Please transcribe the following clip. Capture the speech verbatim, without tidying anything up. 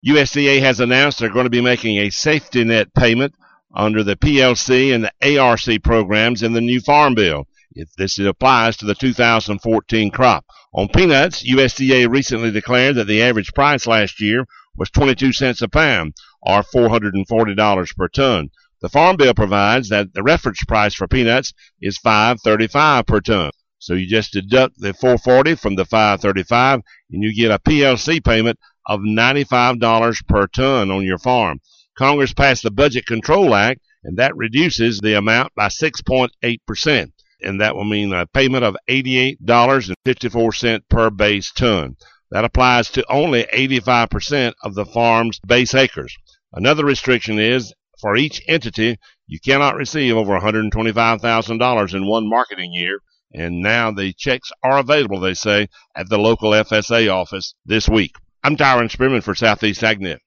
U S D A has announced they're going to be making a safety net payment under the P L C and the A R C programs in the new Farm Bill. If this applies to the two thousand fourteen crop. On peanuts, U S D A recently declared that the average price last year was twenty-two cents a pound, or four hundred forty dollars per ton. The Farm Bill provides that the reference price for peanuts is five thirty-five per ton. So you just deduct the four forty from the five thirty-five, and you get a P L C payment of ninety-five dollars per ton on your farm. Congress passed the Budget Control Act, and that reduces the amount by six point eight percent. And that will mean a payment of eighty-eight dollars and fifty-four cents per base ton. That applies to only eighty-five percent of the farm's base acres. Another restriction is, for each entity, you cannot receive over one hundred twenty-five thousand dollars in one marketing year. And now the checks are available, they say, at the local F S A office this week. I'm Tyron Spearman for Southeast AgNet.